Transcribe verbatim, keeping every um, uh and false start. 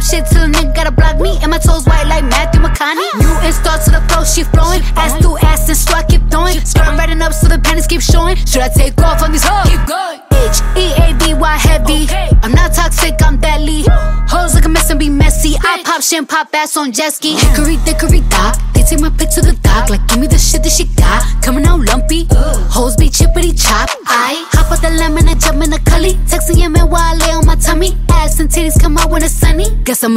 shit till a nigga gotta block me. And my toes white like Matthew McConaughey. New install to the flow, she flowing. Ass through ass and straw keep throwing. Skirt riding up so the panties keep showing. Should I take off on these hoes? Keep going. H E A D Y heavy. I'm not toxic, I'm deadly. Hoes like a mess and be messy. I pop shit and pop ass on jet ski. Hickory dickory dock. They take my pic to the dock. Like give me the shit that she got. Coming out lumpy. Hoes be chippity chop. I hop out the lemon and jump in the cully. Texting your man while I lay on my tummy. Ass and titties come out when it's sunny. Guess I'm a